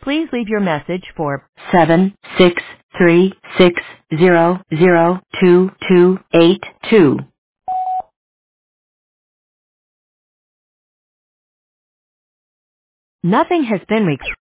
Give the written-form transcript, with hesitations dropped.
Please leave your message for 76360022282. Nothing has been recorded.